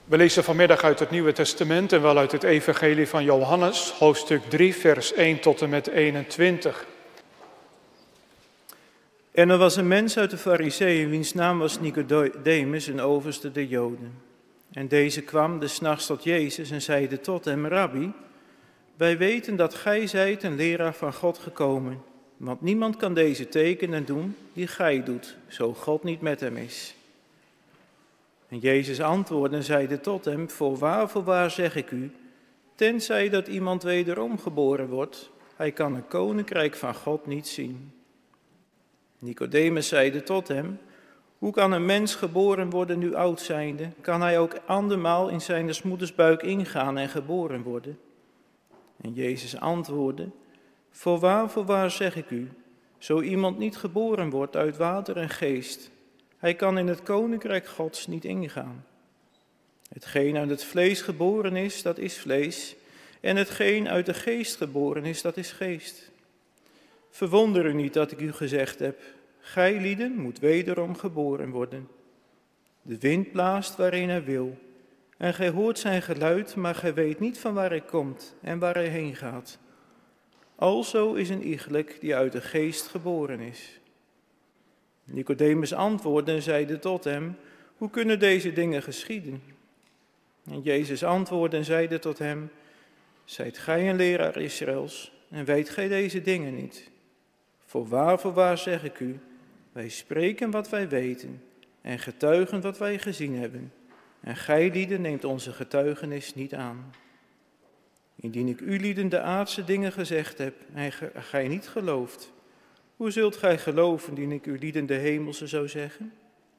We lezen vanmiddag uit het Nieuwe Testament en wel uit het Evangelie van Johannes, hoofdstuk 3, vers 1 tot en met 21. En er was een mens uit de Farizeeën, wiens naam was Nicodemus, een overste der Joden. En deze kwam des nachts tot Jezus en zeide tot hem: Rabbi, wij weten dat gij zijt een leraar van God gekomen, want niemand kan deze tekenen doen die gij doet, zo God niet met hem is. En Jezus antwoordde en zeide tot hem: voorwaar zeg ik u, tenzij dat iemand wederom geboren wordt, hij kan het koninkrijk van God niet zien. Nicodemus zeide tot hem: hoe kan een mens geboren worden nu oud zijnde? Kan hij ook andermaal in zijn moeders ingaan en geboren worden? En Jezus antwoordde: voorwaar zeg ik u, zo iemand niet geboren wordt uit water en geest, hij kan in het koninkrijk Gods niet ingaan. Hetgeen uit het vlees geboren is, dat is vlees, en hetgeen uit de geest geboren is, dat is geest. Verwonder u niet dat ik u gezegd heb: gij lieden moet wederom geboren worden. De wind blaast waarin hij wil, en gij hoort zijn geluid, maar gij weet niet van waar hij komt en waar hij heen gaat. Alzo is een iegelijk die uit de geest geboren is. Nicodemus antwoordde en zeide tot hem: hoe kunnen deze dingen geschieden? En Jezus antwoordde en zeide tot hem: zijt gij een leraar Israëls en weet gij deze dingen niet? Voorwaar zeg ik u, wij spreken wat wij weten en getuigen wat wij gezien hebben. En gij lieden neemt onze getuigenis niet aan. Indien ik u lieden de aardse dingen gezegd heb en gij niet gelooft, hoe zult gij geloven indien ik u lieden de hemelse zou zeggen?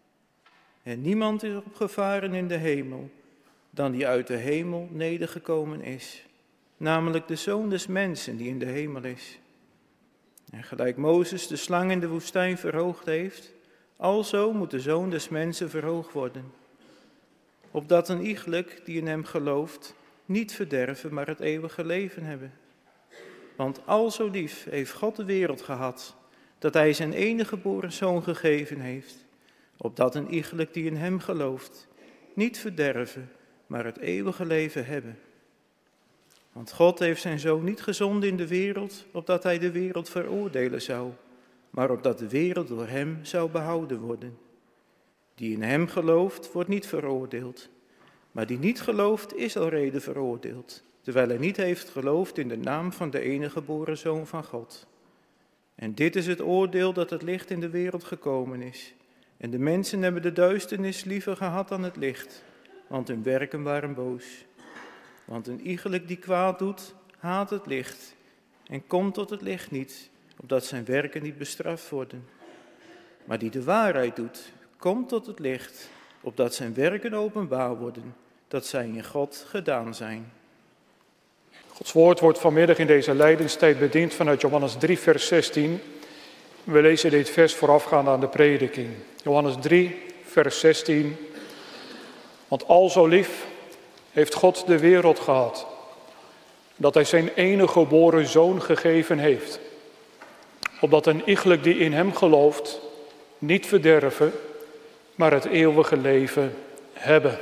En niemand is opgevaren in de hemel dan die uit de hemel nedergekomen is, namelijk de Zoon des Mensen die in de hemel is. En gelijk Mozes de slang in de woestijn verhoogd heeft, alzo moet de Zoon des Mensen verhoogd worden, opdat een iegelijk die in hem gelooft niet verderven, maar het eeuwige leven hebben. Want alzo lief heeft God de wereld gehad, dat hij zijn enige geboren Zoon gegeven heeft, opdat een iegelijk die in hem gelooft niet verderven, maar het eeuwige leven hebben. Want God heeft zijn Zoon niet gezonden in de wereld, opdat hij de wereld veroordelen zou, maar opdat de wereld door hem zou behouden worden. Die in hem gelooft, wordt niet veroordeeld, maar die niet gelooft, is alreeds veroordeeld, terwijl hij niet heeft geloofd in de naam van de enige geboren Zoon van God. En dit is het oordeel, dat het licht in de wereld gekomen is. En de mensen hebben de duisternis liever gehad dan het licht, want hun werken waren boos. Want een iegelijk die kwaad doet, haat het licht en komt tot het licht niet, opdat zijn werken niet bestraft worden. Maar die de waarheid doet, komt tot het licht, opdat zijn werken openbaar worden, dat zij in God gedaan zijn. Gods woord wordt vanmiddag in deze lijdenstijd bediend vanuit Johannes 3, vers 16. We lezen dit vers voorafgaand aan de prediking. Johannes 3, vers 16. Want al zo lief heeft God de wereld gehad, dat hij zijn enige geboren Zoon gegeven heeft, opdat een iegelijk die in hem gelooft niet verderven, maar het eeuwige leven hebben.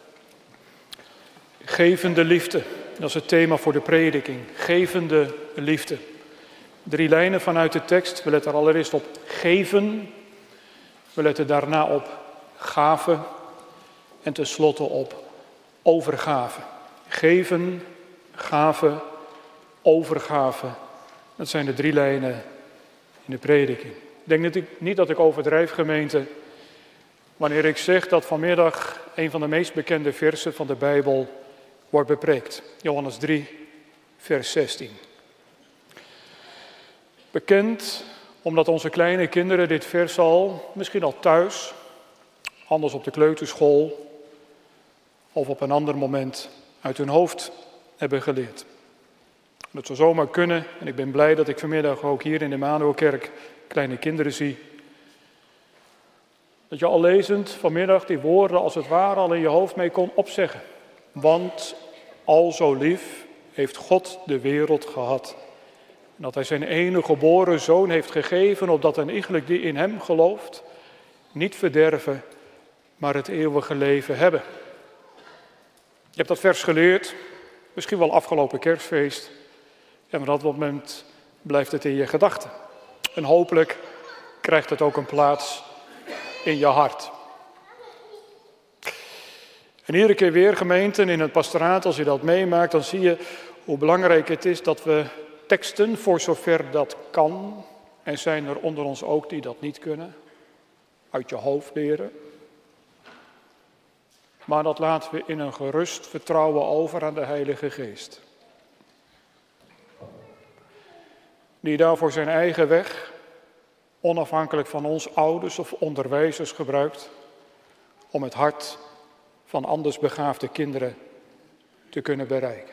Gevende liefde, dat is het thema voor de prediking. Gevende liefde. 3 lijnen vanuit de tekst. We letten allereerst op geven. We letten daarna op gave. En tenslotte op overgave. Geven, gave, overgave. Dat zijn de 3 lijnen in de prediking. Ik denk niet dat ik overdrijf, gemeente, wanneer ik zeg dat vanmiddag een van de meest bekende versen van de Bijbel wordt bepreekt. Johannes 3, vers 16. Bekend omdat onze kleine kinderen dit vers misschien al thuis, anders op de kleuterschool of op een ander moment uit hun hoofd hebben geleerd. Dat zou zomaar kunnen, en ik ben blij dat ik vanmiddag ook hier in de Emmanuelkerk kleine kinderen zie. Dat je al lezend vanmiddag die woorden als het ware al in je hoofd mee kon opzeggen. Want al zo lief heeft God de wereld gehad. En dat hij zijn enige geboren Zoon heeft gegeven, opdat een iegelijk die in hem gelooft niet verderven, maar het eeuwige leven hebben. Je hebt dat vers geleerd, misschien wel afgelopen kerstfeest. En op dat moment blijft het in je gedachten. En hopelijk krijgt het ook een plaats in je hart. En iedere keer weer, gemeenten, in het pastoraat, als je dat meemaakt, dan zie je hoe belangrijk het is dat we teksten, voor zover dat kan, en zijn er onder ons ook die dat niet kunnen, uit je hoofd leren. Maar dat laten we in een gerust vertrouwen over aan de Heilige Geest. Die daarvoor zijn eigen weg, onafhankelijk van ons ouders of onderwijzers, gebruikt om het hart van anders begaafde kinderen te kunnen bereiken.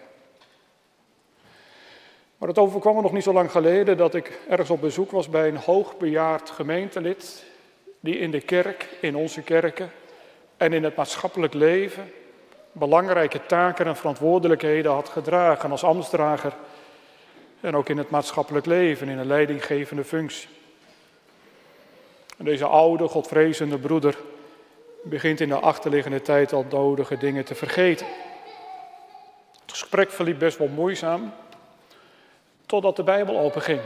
Maar het overkwam me nog niet zo lang geleden dat ik ergens op bezoek was bij een hoogbejaard gemeentelid die in de kerk, in onze kerken en in het maatschappelijk leven belangrijke taken en verantwoordelijkheden had gedragen als ambtsdrager en ook in het maatschappelijk leven, in een leidinggevende functie. En deze oude, godvrezende broeder begint in de achterliggende tijd al nodige dingen te vergeten. Het gesprek verliep best wel moeizaam, totdat de Bijbel openging.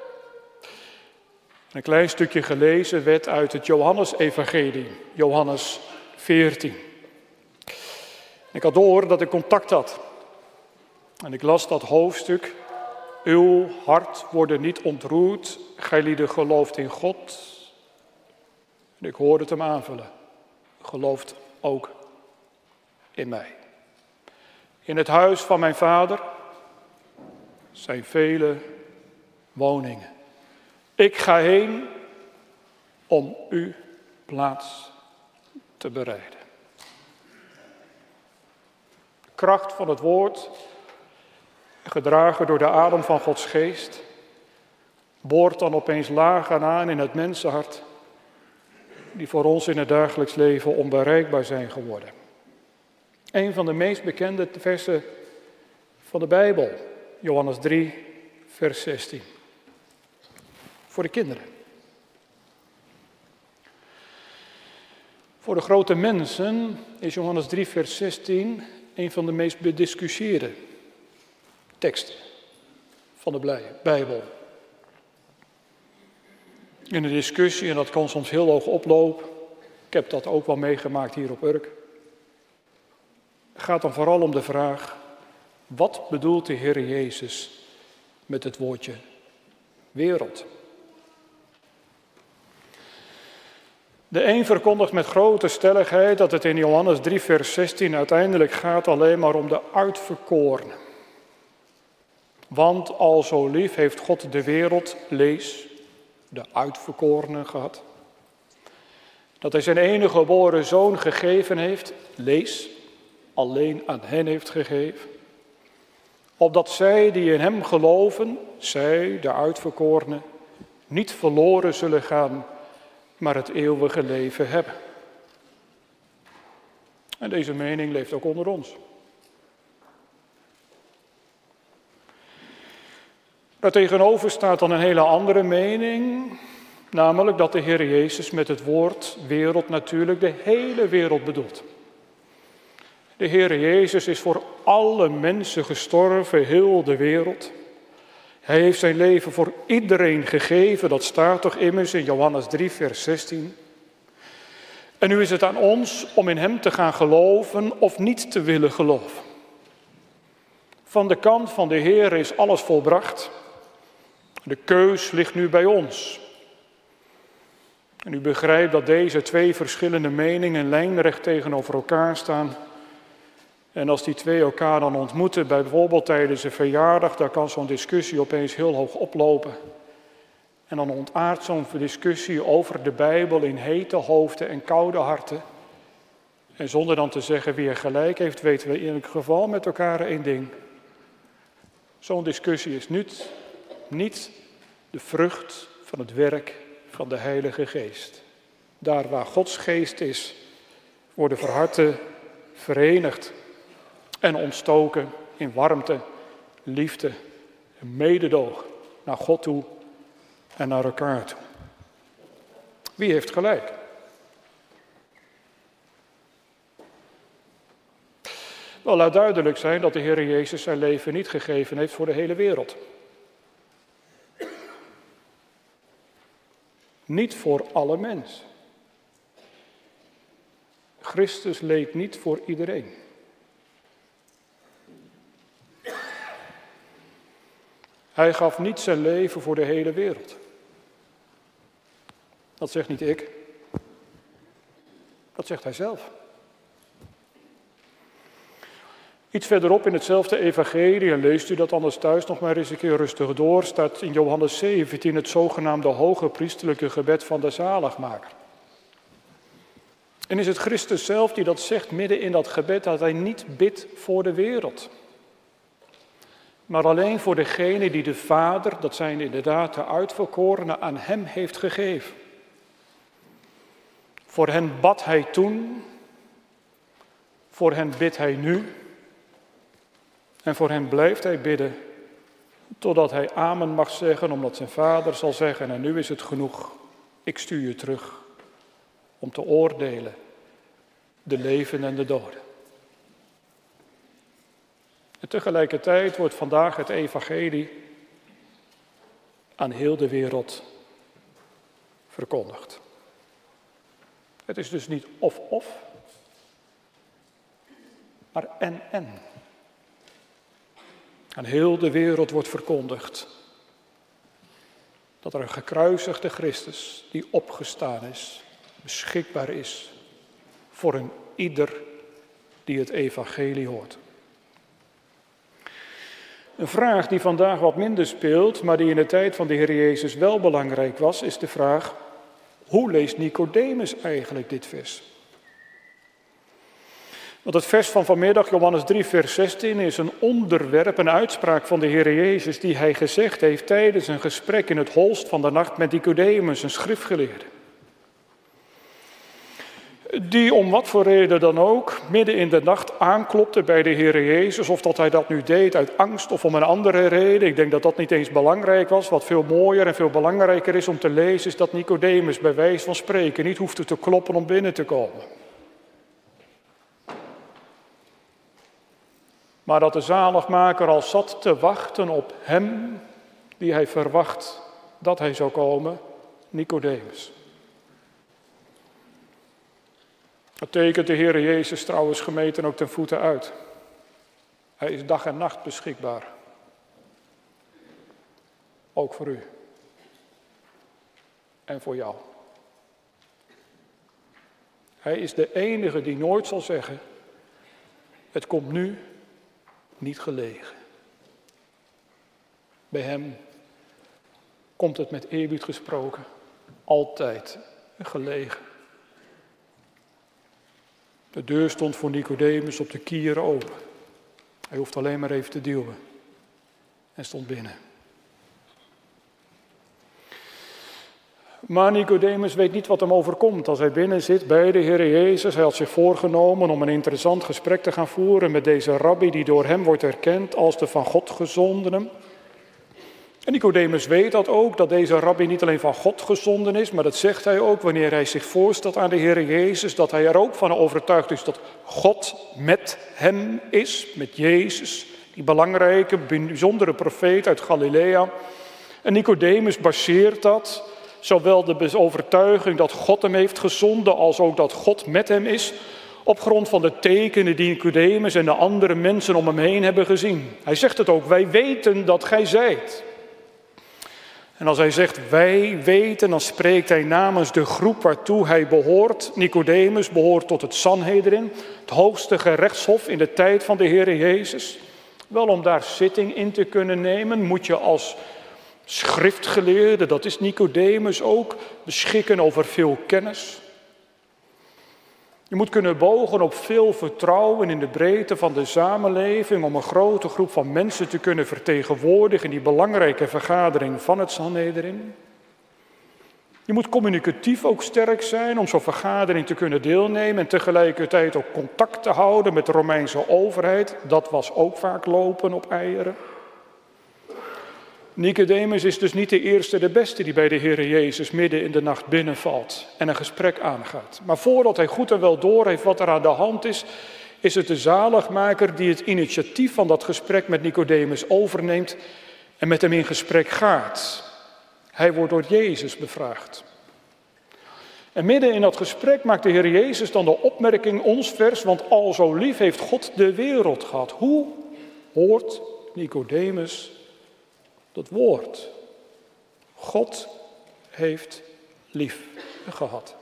Een klein stukje gelezen werd uit het Johannesevangelie, Johannes 14. Ik had door dat ik contact had. En ik las dat hoofdstuk. Uw hart wordt niet ontroerd, gijlieden gelooft in God. En ik hoorde het hem aanvullen. Gelooft ook in mij. In het huis van mijn vader zijn vele woningen. Ik ga heen om u plaats te bereiden. De kracht van het woord, gedragen door de adem van Gods geest, boort dan opeens lagen aan in het mensenhart, die voor ons in het dagelijks leven onbereikbaar zijn geworden. Een van de meest bekende versen van de Bijbel, Johannes 3, vers 16. Voor de kinderen. Voor de grote mensen is Johannes 3, vers 16 een van de meest bediscussieerde teksten van de Bijbel. In de discussie, en dat kan soms heel hoog oplopen, ik heb dat ook wel meegemaakt hier op Urk, gaat dan vooral om de vraag, wat bedoelt de Heer Jezus met het woordje wereld? De een verkondigt met grote stelligheid dat het in Johannes 3 vers 16 uiteindelijk gaat alleen maar om de uitverkorenen. Want al zo lief heeft God de wereld, lees, de uitverkorenen gehad. Dat hij zijn enige geboren zoon gegeven heeft, lees, alleen aan hen heeft gegeven. Opdat zij die in hem geloven, zij, de uitverkorenen, niet verloren zullen gaan, maar het eeuwige leven hebben. En deze mening leeft ook onder ons. Daartegenover staat dan een hele andere mening, namelijk dat de Heer Jezus met het woord wereld natuurlijk de hele wereld bedoelt. De Heer Jezus is voor alle mensen gestorven, heel de wereld. Hij heeft zijn leven voor iedereen gegeven, dat staat toch immers in Johannes 3, vers 16. En nu is het aan ons om in hem te gaan geloven of niet te willen geloven. Van de kant van de Heer is alles volbracht. De keus ligt nu bij ons. En u begrijpt dat deze twee verschillende meningen lijnrecht tegenover elkaar staan. En als die twee elkaar dan ontmoeten, bijvoorbeeld tijdens een verjaardag, dan kan zo'n discussie opeens heel hoog oplopen. En dan ontaardt zo'n discussie over de Bijbel in hete hoofden en koude harten. En zonder dan te zeggen wie er gelijk heeft, weten we in elk geval met elkaar één ding. Zo'n discussie is niet de vrucht van het werk van de Heilige Geest. Daar waar Gods geest is, worden verharten verenigd en ontstoken in warmte, liefde en mededoog naar God toe en naar elkaar toe. Wie heeft gelijk? Wel, laat duidelijk zijn dat de Heer Jezus zijn leven niet gegeven heeft voor de hele wereld. Niet voor alle mensen. Christus leed niet voor iedereen. Hij gaf niet zijn leven voor de hele wereld. Dat zegt niet ik. Dat zegt hij zelf. Iets verderop in hetzelfde evangelie, en leest u dat anders thuis nog maar eens een keer rustig door, staat in Johannes 17 het zogenaamde hoge priesterlijke gebed van de zaligmaker. En is het Christus zelf die dat zegt midden in dat gebed, dat hij niet bidt voor de wereld. Maar alleen voor degene die de Vader, dat zijn inderdaad de uitverkorenen, aan hem heeft gegeven. Voor hen bad hij toen, voor hen bidt hij nu. En voor hen blijft hij bidden, totdat hij amen mag zeggen, omdat zijn Vader zal zeggen, en nu is het genoeg, ik stuur je terug om te oordelen de levenden en de doden. En tegelijkertijd wordt vandaag het evangelie aan heel de wereld verkondigd. Het is dus niet of, maar en. Aan heel de wereld wordt verkondigd dat er een gekruisigde Christus die opgestaan is, beschikbaar is voor een ieder die het evangelie hoort. Een vraag die vandaag wat minder speelt, maar die in de tijd van de Heer Jezus wel belangrijk was, is de vraag: hoe leest Nicodemus eigenlijk dit vers? Want het vers van vanmiddag, Johannes 3, vers 16, is een onderwerp, een uitspraak van de Heer Jezus die hij gezegd heeft tijdens een gesprek in het holst van de nacht met Nicodemus, een schriftgeleerde. Die om wat voor reden dan ook midden in de nacht aanklopte bij de Heer Jezus, of dat hij dat nu deed uit angst of om een andere reden. Ik denk dat dat niet eens belangrijk was. Wat veel mooier en veel belangrijker is om te lezen, is dat Nicodemus bij wijze van spreken niet hoefde te kloppen om binnen te komen. Maar dat de zaligmaker al zat te wachten op hem die hij verwacht dat hij zou komen, Nicodemus. Dat tekent de Heer Jezus trouwens gemeten ook ten voeten uit. Hij is dag en nacht beschikbaar. Ook voor u. En voor jou. Hij is de enige die nooit zal zeggen: het komt nu niet gelegen. Bij hem komt het met eerbied gesproken altijd gelegen. De deur stond voor Nicodemus op de kieren open. Hij hoeft alleen maar even te duwen en stond binnen. Maar Nicodemus weet niet wat hem overkomt als hij binnen zit bij de Heer Jezus. Hij had zich voorgenomen om een interessant gesprek te gaan voeren met deze rabbi die door hem wordt erkend als de van God gezondene. En Nicodemus weet dat ook, dat deze rabbi niet alleen van God gezonden is, maar dat zegt hij ook wanneer hij zich voorstelt aan de Heer Jezus, dat hij er ook van overtuigd is dat God met hem is, met Jezus, die belangrijke, bijzondere profeet uit Galilea. En Nicodemus baseert dat, zowel de overtuiging dat God hem heeft gezonden, als ook dat God met hem is, op grond van de tekenen die Nicodemus en de andere mensen om hem heen hebben gezien. Hij zegt het ook: wij weten dat gij zijt. En als hij zegt wij weten, dan spreekt hij namens de groep waartoe hij behoort. Nicodemus behoort tot het Sanhedrin, het hoogste gerechtshof in de tijd van de Heer Jezus. Wel, om daar zitting in te kunnen nemen, moet je als schriftgeleerde, dat is Nicodemus ook, beschikken over veel kennis. Je moet kunnen bogen op veel vertrouwen in de breedte van de samenleving om een grote groep van mensen te kunnen vertegenwoordigen in die belangrijke vergadering van het Sanhedrin. Je moet communicatief ook sterk zijn om zo'n vergadering te kunnen deelnemen en tegelijkertijd ook contact te houden met de Romeinse overheid. Dat was ook vaak lopen op eieren. Nicodemus is dus niet de eerste, de beste die bij de Heer Jezus midden in de nacht binnenvalt en een gesprek aangaat. Maar voordat hij goed en wel doorheeft wat er aan de hand is is het de zaligmaker die het initiatief van dat gesprek met Nicodemus overneemt en met hem in gesprek gaat. Hij wordt door Jezus bevraagd. En midden in dat gesprek maakt de Heer Jezus dan de opmerking, ons vers, want al zo lief heeft God de wereld gehad. Hoe hoort Nicodemus dat woord? God heeft lief gehad.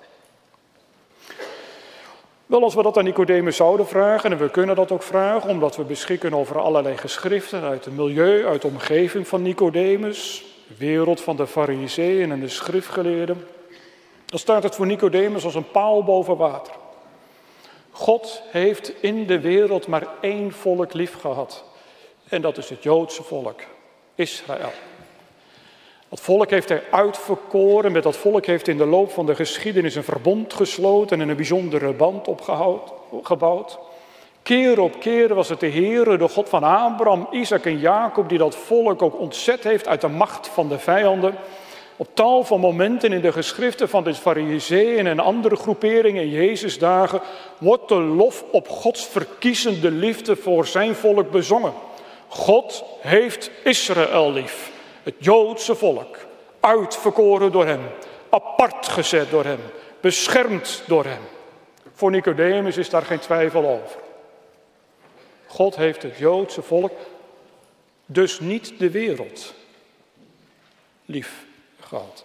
Wel, als we dat aan Nicodemus zouden vragen, en we kunnen dat ook vragen, omdat we beschikken over allerlei geschriften uit het milieu, uit de omgeving van Nicodemus, de wereld van de Farizeeën en de schriftgeleerden, dan staat het voor Nicodemus als een paal boven water. God heeft in de wereld maar één volk lief gehad. En dat is het Joodse volk, Israël. Dat volk heeft hij uitverkoren, met dat volk heeft in de loop van de geschiedenis een verbond gesloten en een bijzondere band opgebouwd. Keer op keer was het de Heere, de God van Abraham, Isaac en Jacob, die dat volk ook ontzet heeft uit de macht van de vijanden. Op tal van momenten in de geschriften van de Farizeeën en andere groeperingen in Jezus' dagen wordt de lof op Gods verkiezende liefde voor zijn volk bezongen. God heeft Israël lief. Het Joodse volk, uitverkoren door hem, apart gezet door hem, beschermd door hem. Voor Nicodemus is daar geen twijfel over. God heeft het Joodse volk, dus niet de wereld, lief gehad.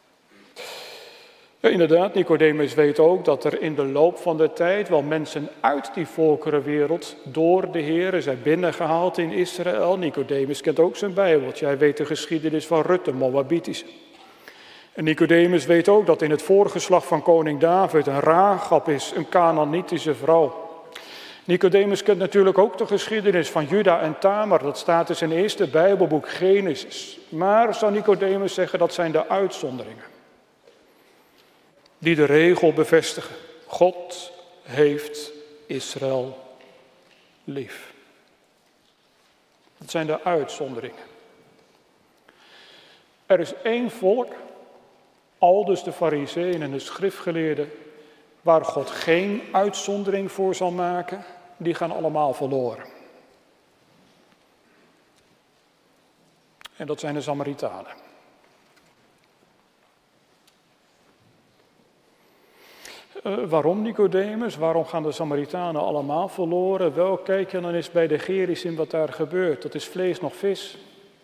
Ja, inderdaad, Nicodemus weet ook dat er in de loop van de tijd wel mensen uit die volkerenwereld door de Heer zijn binnengehaald in Israël. Nicodemus kent ook zijn Bijbeltje. Hij weet de geschiedenis van Rut, de Moabitische. En Nicodemus weet ook dat in het voorgeslacht van koning David een Rahab is, een Kanaanitische vrouw. Nicodemus kent natuurlijk ook de geschiedenis van Juda en Tamar. Dat staat in zijn eerste Bijbelboek Genesis. Maar zou Nicodemus zeggen, dat zijn de uitzonderingen die de regel bevestigen. God heeft Israël lief. Dat zijn de uitzonderingen. Er is één volk, aldus de Farizeeën en de schriftgeleerden, waar God geen uitzondering voor zal maken. Die gaan allemaal verloren. En dat zijn de Samaritanen. Waarom, Nicodemus? Waarom gaan de Samaritanen allemaal verloren? Wel, kijk je dan eens bij de Gerizim wat daar gebeurt. Dat is vlees nog vis.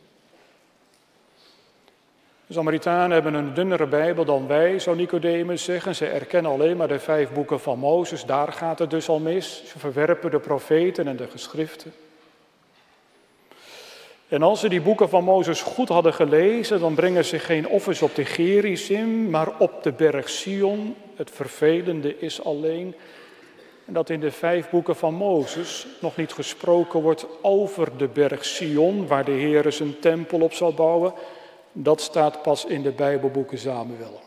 De Samaritanen hebben een dunnere Bijbel dan wij, zou Nicodemus zeggen. Ze erkennen alleen maar de 5 boeken van Mozes. Daar gaat het dus al mis. Ze verwerpen de profeten en de geschriften. En als ze die boeken van Mozes goed hadden gelezen, dan brengen ze geen offers op de Gerizim, maar op de berg Sion. Het vervelende is alleen dat in de 5 boeken van Mozes nog niet gesproken wordt over de berg Sion, waar de Heer zijn tempel op zal bouwen. Dat staat pas in de Bijbelboeken Samuel.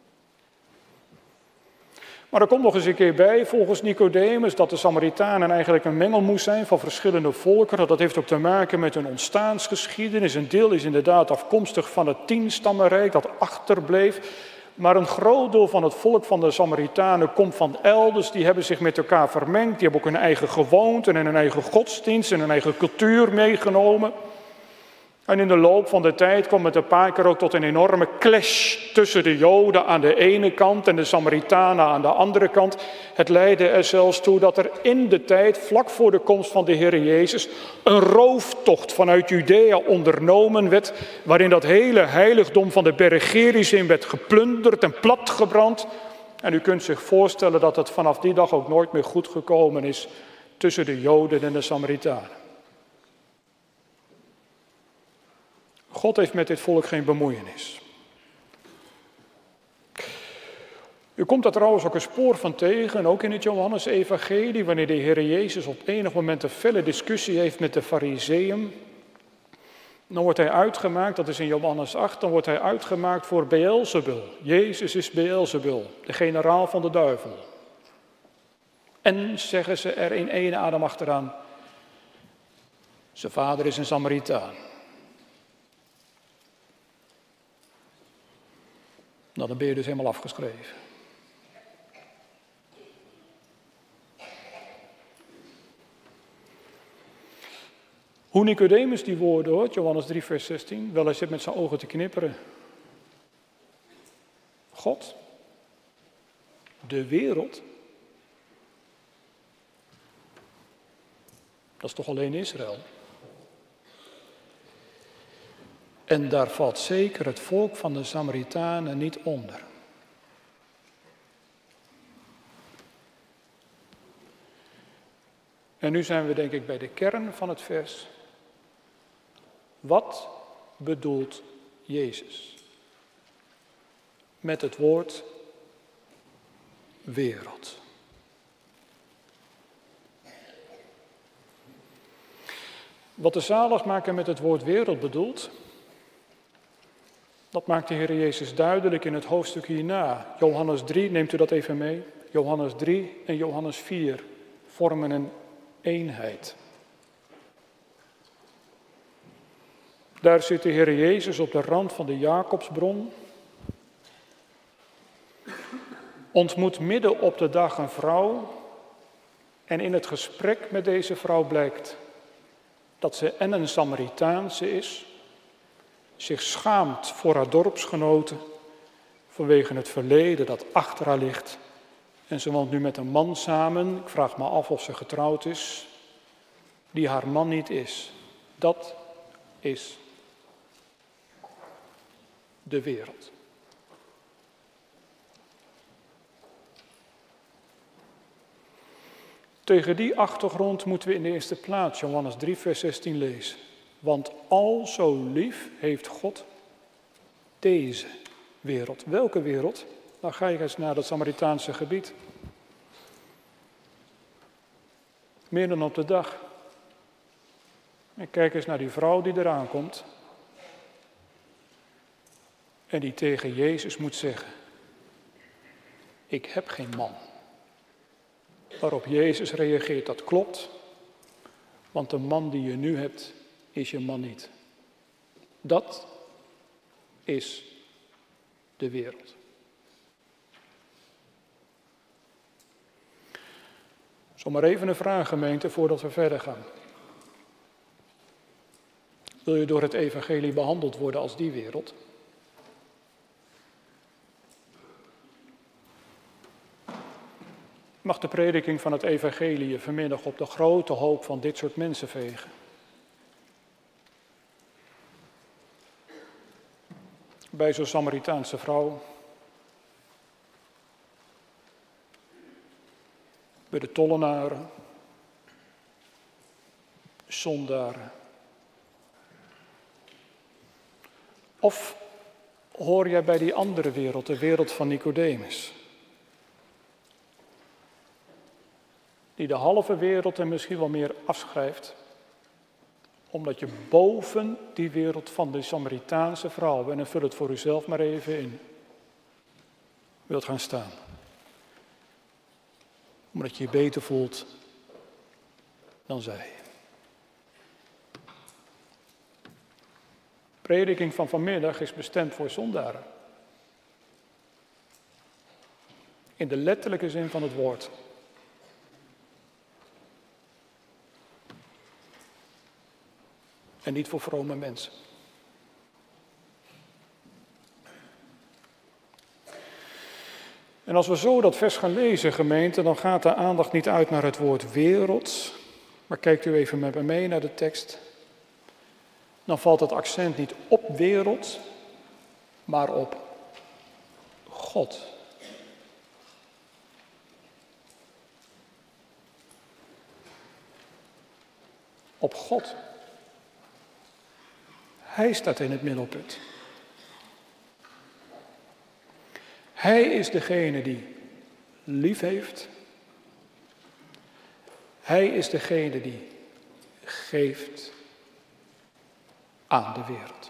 Maar er komt nog eens een keer bij, volgens Nicodemus, dat de Samaritanen eigenlijk een mengelmoes zijn van verschillende volkeren. Dat heeft ook te maken met hun ontstaansgeschiedenis. Een deel is inderdaad afkomstig van het 10-stammenrijk dat achterbleef. Maar een groot deel van het volk van de Samaritanen komt van elders. Die hebben zich met elkaar vermengd. Die hebben ook hun eigen gewoonten en hun eigen godsdienst en hun eigen cultuur meegenomen. En in de loop van de tijd kwam het een paar keer ook tot een enorme clash tussen de Joden aan de ene kant en de Samaritanen aan de andere kant. Het leidde er zelfs toe dat er in de tijd, vlak voor de komst van de Heer Jezus, een rooftocht vanuit Judea ondernomen werd, waarin dat hele heiligdom van de berg Gerizim werd geplunderd en platgebrand. En u kunt zich voorstellen dat het vanaf die dag ook nooit meer goed gekomen is tussen de Joden en de Samaritanen. God heeft met dit volk geen bemoeienis. U komt daar trouwens ook een spoor van tegen, ook in het Johannes-evangelie, wanneer de Heer Jezus op enig moment een felle discussie heeft met de Farizeeën. Dan wordt hij uitgemaakt, dat is in Johannes 8, dan wordt hij uitgemaakt voor Beelzebul. Jezus is Beelzebul, de generaal van de duivel. En zeggen ze er in één adem achteraan, zijn vader is een Samaritaan. Nou, dan ben je dus helemaal afgeschreven. Hoe Nicodemus die woorden hoort, Johannes 3 vers 16, wel, hij zit met zijn ogen te knipperen. God, de wereld, dat is toch alleen Israël? En daar valt zeker het volk van de Samaritanen niet onder. En nu zijn we denk ik bij de kern van het vers. Wat bedoelt Jezus met het woord wereld? Wat de zaligmaker met het woord wereld bedoelt, dat maakt de Heer Jezus duidelijk in het hoofdstuk hierna. Johannes 3, neemt u dat even mee. Johannes 3 en Johannes 4 vormen een eenheid. Daar zit de Heer Jezus op de rand van de Jacobsbron. Ontmoet midden op de dag een vrouw. En in het gesprek met deze vrouw blijkt dat ze en een Samaritaanse is, zich schaamt voor haar dorpsgenoten vanwege het verleden dat achter haar ligt. En ze woont nu met een man samen, ik vraag me af of ze getrouwd is, die haar man niet is. Dat is de wereld. Tegen die achtergrond moeten we in de eerste plaats Johannes 3 vers 16 lezen. Want al zo lief heeft God deze wereld. Welke wereld? Dan ga je eens naar het Samaritaanse gebied. Midden op de dag. En kijk eens naar die vrouw die eraan komt. En die tegen Jezus moet zeggen: ik heb geen man. Waarop Jezus reageert: dat klopt. Want de man die je nu hebt, is je man niet. Dat is de wereld. Zomaar even een vraag, gemeente, voordat we verder gaan. Wil je door het evangelie behandeld worden als die wereld? Mag de prediking van het evangelie je vanmiddag op de grote hoop van dit soort mensen vegen? Bij zo'n Samaritaanse vrouw. Bij de tollenaren. Zondaren. Of hoor jij bij die andere wereld, de wereld van Nicodemus? Die de halve wereld en misschien wel meer afschrijft, omdat je boven die wereld van de Samaritaanse vrouw, en dan vul het voor uzelf maar even in, wilt gaan staan. Omdat je je beter voelt dan zij. De prediking van vanmiddag is bestemd voor zondaren. In de letterlijke zin van het woord. En niet voor vrome mensen. En als we zo dat vers gaan lezen, gemeente, dan gaat de aandacht niet uit naar het woord wereld. Maar kijkt u even met me mee naar de tekst. Dan valt het accent niet op wereld, maar op God. Op God. Hij staat in het middelpunt. Hij is degene die lief heeft. Hij is degene die geeft aan de wereld.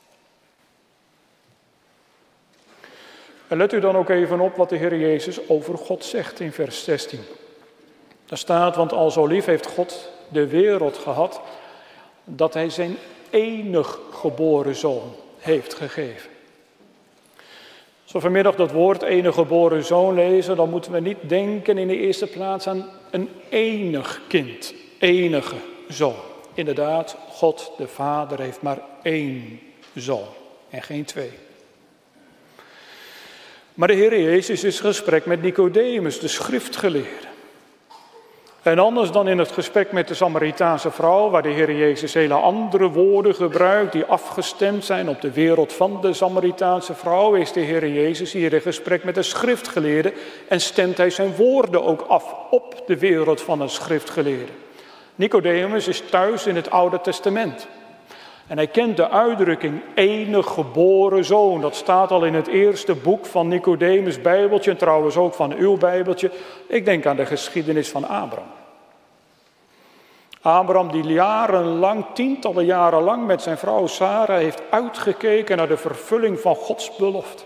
En let u dan ook even op wat de Heer Jezus over God zegt in vers 16. Daar staat: want al zo lief heeft God de wereld gehad, dat hij zijn enig geboren zoon heeft gegeven. Als we vanmiddag dat woord enige geboren zoon lezen, dan moeten we niet denken in de eerste plaats aan een enig kind, enige zoon. inderdaad, God de Vader heeft maar één zoon en geen twee. Maar de Heer Jezus is in gesprek met Nicodemus, de schriftgeleerde. En anders dan in het gesprek met de Samaritaanse vrouw, waar de Heer Jezus hele andere woorden gebruikt, die afgestemd zijn op de wereld van de Samaritaanse vrouw, is de Heer Jezus hier in gesprek met de schriftgeleerde en stemt hij zijn woorden ook af op de wereld van een schriftgeleerde. Nicodemus is thuis in het Oude Testament. En hij kent de uitdrukking enig geboren zoon. Dat staat al in het eerste boek van Nicodemus' Bijbeltje en trouwens ook van uw Bijbeltje. Ik denk aan de geschiedenis van Abraham. Abraham die jarenlang, tientallen jaren lang met zijn vrouw Sarah heeft uitgekeken naar de vervulling van Gods belofte.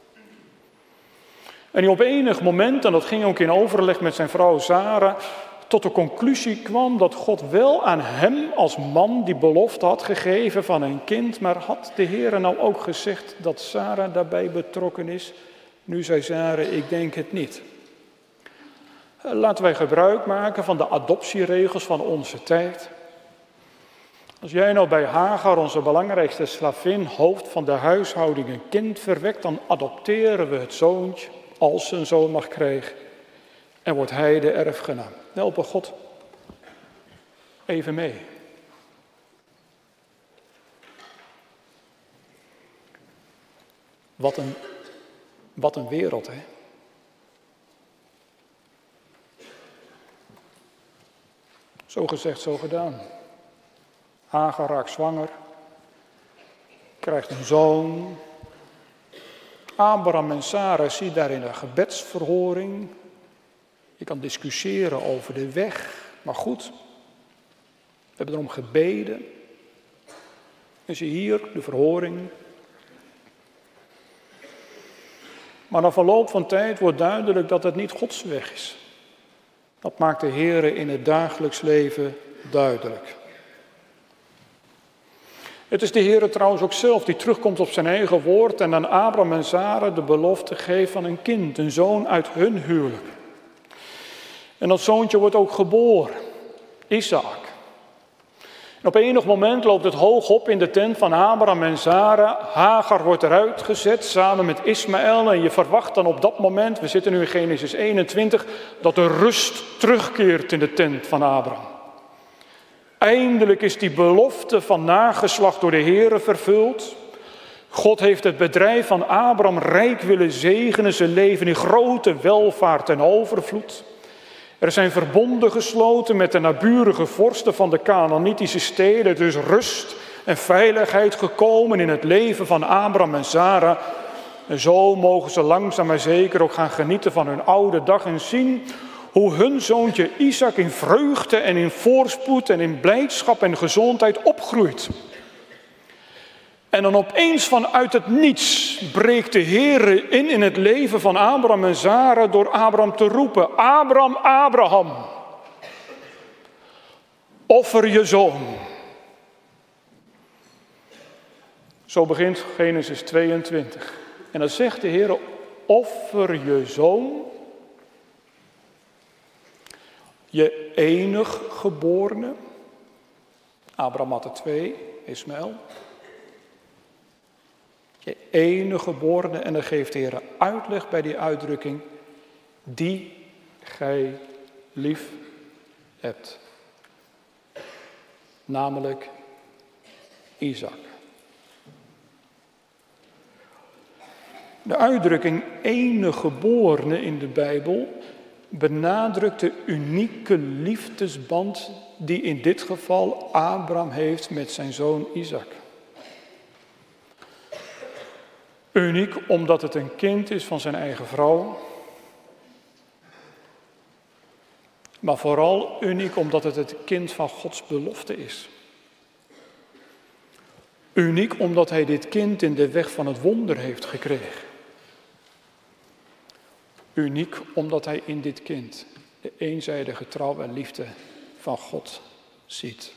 En die op enig moment, en dat ging ook in overleg met zijn vrouw Sarah, tot de conclusie kwam dat God wel aan hem als man die belofte had gegeven van een kind, maar had de Heer nou ook gezegd dat Sarah daarbij betrokken is? Nu zei Sarah, ik denk het niet. Laten wij gebruik maken van de adoptieregels van onze tijd. Als jij nou bij Hagar, onze belangrijkste slavin, hoofd van de huishouding, een kind verwekt, dan adopteren we het zoontje, als ze een zoon mag krijgen, en wordt hij de erfgenaam. Helpen God even mee. Wat een wereld, hè? Zo gezegd, zo gedaan. Hagar raakt zwanger, krijgt een zoon. Abraham en Sarah zien daarin een gebedsverhoring. Je kan discussiëren over de weg, maar goed, we hebben erom gebeden. En zie hier de verhoring. Maar na verloop van tijd wordt duidelijk dat het niet Gods weg is. Dat maakt de Heer in het dagelijks leven duidelijk. Het is de Heer trouwens ook zelf die terugkomt op zijn eigen woord en aan Abraham en Sarah de belofte geeft van een kind, een zoon uit hun huwelijk. En dat zoontje wordt ook geboren, Isaac. En op enig moment loopt het hoog op in de tent van Abraham en Sarah. Hagar wordt eruit gezet samen met Ismaël. En je verwacht dan op dat moment, we zitten nu in Genesis 21, dat de rust terugkeert in de tent van Abraham. Eindelijk is die belofte van nageslacht door de Heere vervuld. God heeft het bedrijf van Abraham rijk willen zegenen. Ze leven in grote welvaart en overvloed. Er zijn verbonden gesloten met de naburige vorsten van de Kanaanitische steden. Dus rust en veiligheid gekomen in het leven van Abraham en Sarah. En zo mogen ze langzaam maar zeker ook gaan genieten van hun oude dag en zien hoe hun zoontje Isaac in vreugde en in voorspoed en in blijdschap en gezondheid opgroeit. En dan opeens vanuit het niets breekt de Heer in het leven van Abraham en Sarah door Abraham te roepen: Abraham, Abraham, offer je zoon. Zo begint Genesis 22. En dan zegt de Heer: offer je zoon, je enig geborene. Abraham had er 2, Ismaël. Je enige geborene, en dan geeft de Heer uitleg bij die uitdrukking, die gij lief hebt. Namelijk Isaac. De uitdrukking enige geborene in de Bijbel benadrukt de unieke liefdesband die in dit geval Abraham heeft met zijn zoon Isaac. Uniek omdat het een kind is van zijn eigen vrouw. Maar vooral uniek omdat het kind van Gods belofte is. Uniek omdat hij dit kind in de weg van het wonder heeft gekregen. Uniek omdat hij in dit kind de eenzijdige trouw en liefde van God ziet.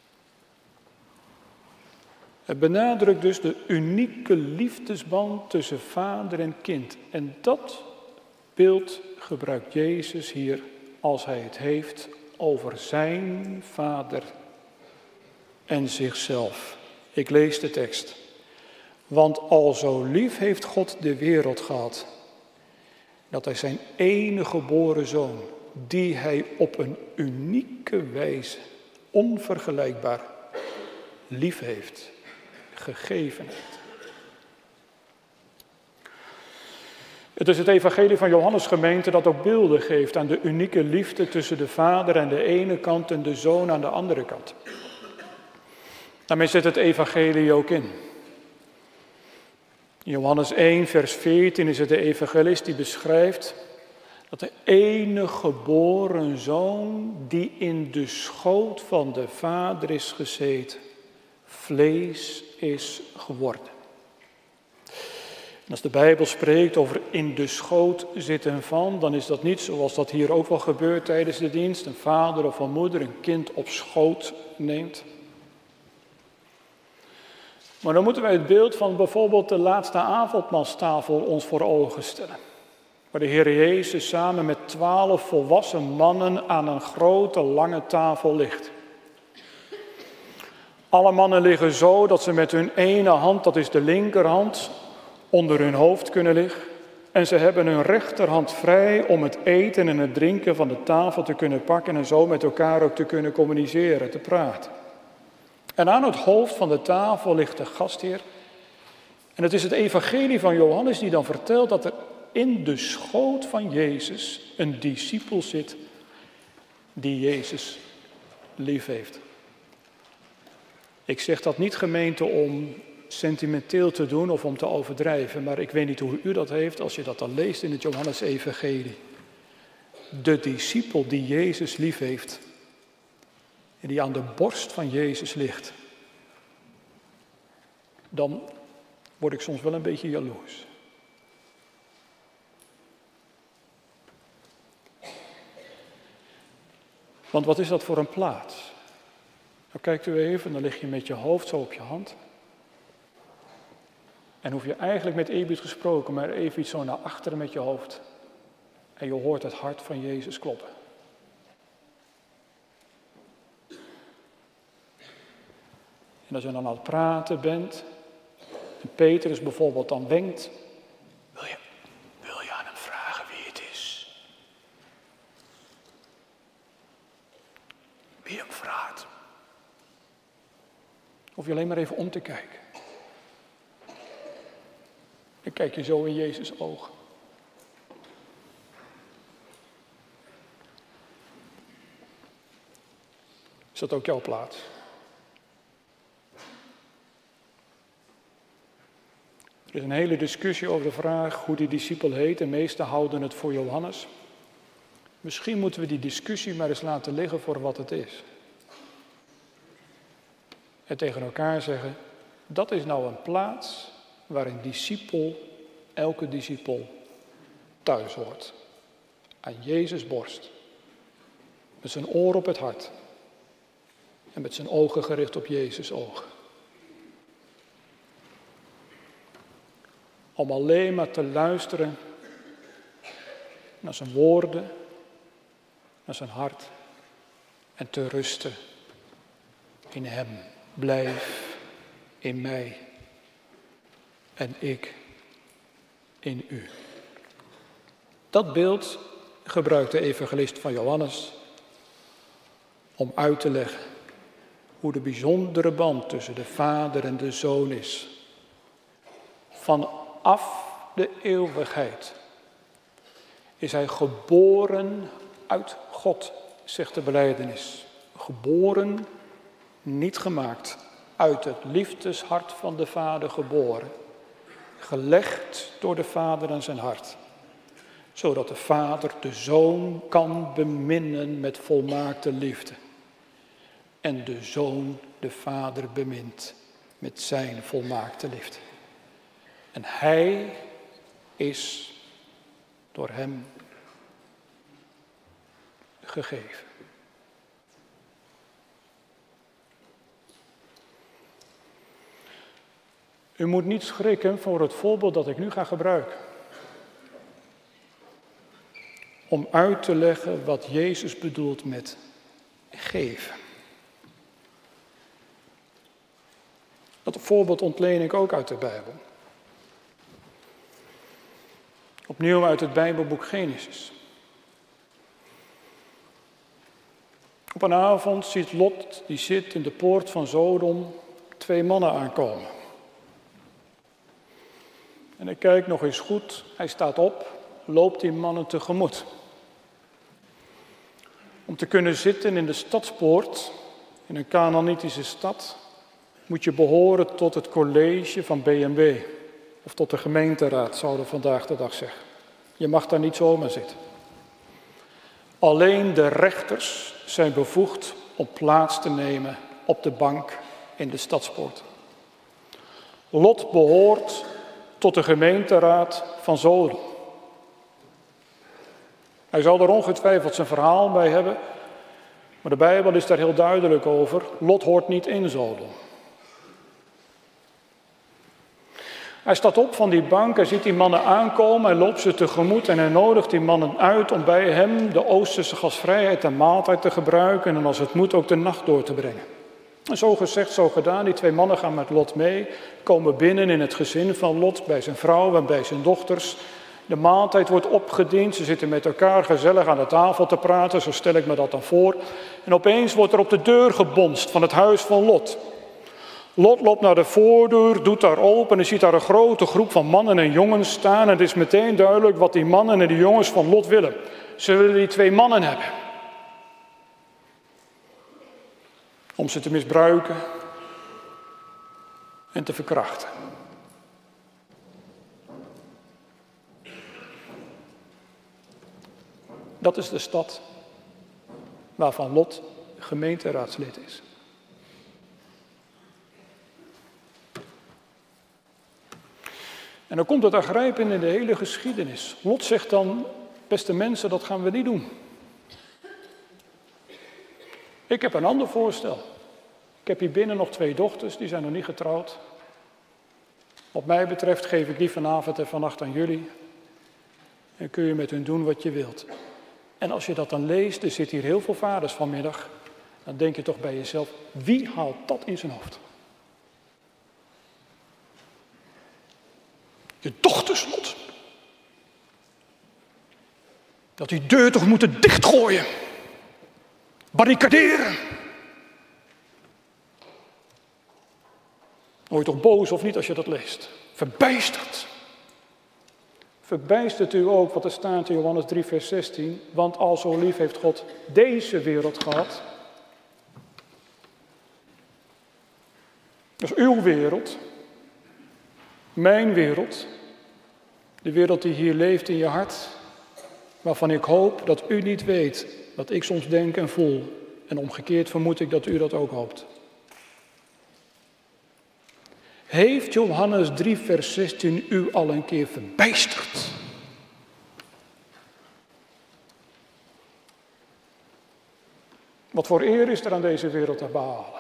Het benadrukt dus de unieke liefdesband tussen vader en kind. En dat beeld gebruikt Jezus hier als hij het heeft over zijn vader en zichzelf. Ik lees de tekst. Want al zo lief heeft God de wereld gehad, dat hij zijn enige geboren zoon, die hij op een unieke wijze, onvergelijkbaar, lief heeft, gegeven heeft. Het is het evangelie van Johannes, gemeente, dat ook beelden geeft aan de unieke liefde tussen de Vader aan de ene kant en de Zoon aan de andere kant. Daarmee zet het evangelie ook in. In Johannes 1, vers 14 is het de evangelist die beschrijft dat de enige geboren Zoon die in de schoot van de Vader is gezeten, vlees is geworden. En als de Bijbel spreekt over in de schoot zitten van, dan is dat niet zoals dat hier ook wel gebeurt tijdens de dienst. Een vader of een moeder een kind op schoot neemt. Maar dan moeten wij het beeld van bijvoorbeeld de laatste avondmaalstafel ons voor ogen stellen. Waar de Heer Jezus samen met 12 volwassen mannen aan een grote lange tafel ligt. Alle mannen liggen zo dat ze met hun ene hand, dat is de linkerhand, onder hun hoofd kunnen liggen. En ze hebben hun rechterhand vrij om het eten en het drinken van de tafel te kunnen pakken en zo met elkaar ook te kunnen communiceren, te praten. En aan het hoofd van de tafel ligt de gastheer. En het is het evangelie van Johannes die dan vertelt dat er in de schoot van Jezus een discipel zit die Jezus lief heeft. Ik zeg dat niet, gemeente, om sentimenteel te doen of om te overdrijven, maar ik weet niet hoe u dat heeft als je dat dan leest in het Johannes-evangelie. De discipel die Jezus lief heeft en die aan de borst van Jezus ligt, dan word ik soms wel een beetje jaloers. Want wat is dat voor een plaats? Nou kijkt u even, dan lig je met je hoofd zo op je hand. En hoef je eigenlijk met eerbied gesproken, maar even iets zo naar achteren met je hoofd. En je hoort het hart van Jezus kloppen. En als je dan aan het praten bent, en Petrus bijvoorbeeld dan wenkt, wil je aan hem vragen wie het is? Wie hem vraagt. Of je alleen maar even om te kijken. Dan kijk je zo in Jezus' ogen. Is dat ook jouw plaats? Er is een hele discussie over de vraag hoe die discipel heet. De meesten houden het voor Johannes. Misschien moeten we die discussie maar eens laten liggen voor wat het is. En tegen elkaar zeggen, dat is nou een plaats waar een discipel, elke discipel, thuis hoort. Aan Jezus' borst. Met zijn oor op het hart. En met zijn ogen gericht op Jezus' ogen. Om alleen maar te luisteren naar zijn woorden, naar zijn hart en te rusten in hem. Blijf in mij en ik in u. Dat beeld gebruikt de evangelist van Johannes om uit te leggen hoe de bijzondere band tussen de Vader en de Zoon is. Vanaf de eeuwigheid is hij geboren uit God, zegt de belijdenis. Geboren, niet gemaakt, uit het liefdeshart van de Vader geboren. Gelegd door de Vader aan zijn hart. Zodat de Vader de Zoon kan beminnen met volmaakte liefde. En de Zoon de Vader bemint met zijn volmaakte liefde. En hij is door hem gegeven. U moet niet schrikken voor het voorbeeld dat ik nu ga gebruiken. Om uit te leggen wat Jezus bedoelt met geven. Dat voorbeeld ontleen ik ook uit de Bijbel. Opnieuw uit het Bijbelboek Genesis. Op een avond ziet Lot, die zit in de poort van Sodom, 2 mannen aankomen. En hij kijkt nog eens goed, hij staat op, loopt die mannen tegemoet. Om te kunnen zitten in de stadspoort, in een Kanaanitische stad, moet je behoren tot het college van B&W. Of tot de gemeenteraad, zouden we vandaag de dag zeggen. Je mag daar niet zomaar zitten. Alleen de rechters zijn bevoegd om plaats te nemen op de bank in de stadspoort. Lot behoort tot de gemeenteraad van Sodom. Hij zal er ongetwijfeld zijn verhaal bij hebben, maar de Bijbel is daar heel duidelijk over. Lot hoort niet in Sodom. Hij staat op van die bank, hij ziet die mannen aankomen, hij loopt ze tegemoet en hij nodigt die mannen uit om bij hem de Oosterse gastvrijheid en maaltijd te gebruiken en als het moet ook de nacht door te brengen. En zo gezegd, zo gedaan, die 2 mannen gaan met Lot mee, komen binnen in het gezin van Lot, bij zijn vrouw en bij zijn dochters. De maaltijd wordt opgediend, ze zitten met elkaar gezellig aan de tafel te praten, zo stel ik me dat dan voor. En opeens wordt er op de deur gebonst van het huis van Lot. Lot loopt naar de voordeur, doet daar open en ziet daar een grote groep van mannen en jongens staan. En het is meteen duidelijk wat die mannen en die jongens van Lot willen. Ze willen die 2 mannen hebben. Om ze te misbruiken en te verkrachten. Dat is de stad waarvan Lot gemeenteraadslid is. En dan komt het aangrijpend in de hele geschiedenis. Lot zegt dan, beste mensen, dat gaan we niet doen. Ik heb een ander voorstel. Ik heb hier binnen nog 2 dochters, die zijn nog niet getrouwd. Wat mij betreft geef ik die vanavond en vannacht aan jullie. En kun je met hun doen wat je wilt. En als je dat dan leest, er zitten hier heel veel vaders vanmiddag. Dan denk je toch bij jezelf, wie haalt dat in zijn hoofd? Je dochters, Lot. Dat die deur toch moeten dichtgooien. Barricaderen. Word je toch boos of niet als je dat leest? Verbijsterd. Verbijstert u ook wat er staat in Johannes 3 vers 16. Want al zo lief heeft God deze wereld gehad. Dat is uw wereld. Mijn wereld. De wereld die hier leeft in je hart. Waarvan ik hoop dat u niet weet wat ik soms denk en voel. En omgekeerd vermoed ik dat u dat ook hoopt. Heeft Johannes 3 vers 16 u al een keer verbijsterd? Wat voor eer is er aan deze wereld te behalen?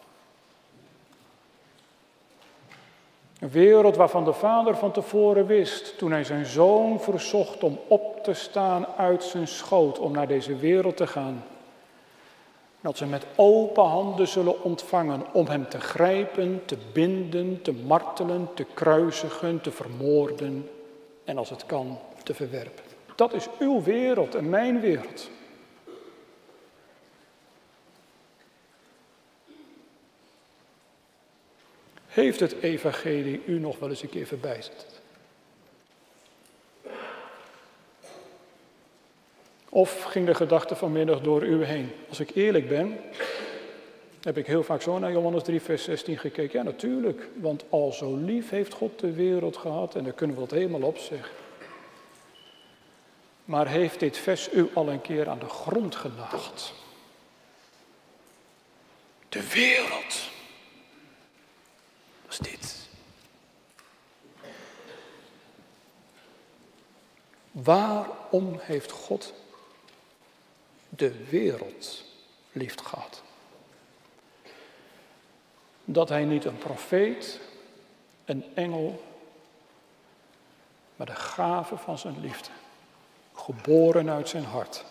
Een wereld waarvan de Vader van tevoren wist, toen hij zijn zoon verzocht om op te staan uit zijn schoot, om naar deze wereld te gaan. Dat ze met open handen zullen ontvangen om hem te grijpen, te binden, te martelen, te kruisigen, te vermoorden en als het kan, te verwerpen. Dat is uw wereld en mijn wereld. Heeft het evangelie u nog wel eens een keer verbijsterd? Of ging de gedachte vanmiddag door u heen? Als ik eerlijk ben, heb ik heel vaak zo naar Johannes 3 vers 16 gekeken. Ja, natuurlijk, want al zo lief heeft God de wereld gehad en daar kunnen we dat helemaal op zeggen. Maar heeft dit vers u al een keer aan de grond genaagd? De wereld. Wat is dit? Waarom heeft God de wereld lief gehad? Dat hij niet een profeet, een engel, maar de gave van zijn liefde, geboren uit zijn hart,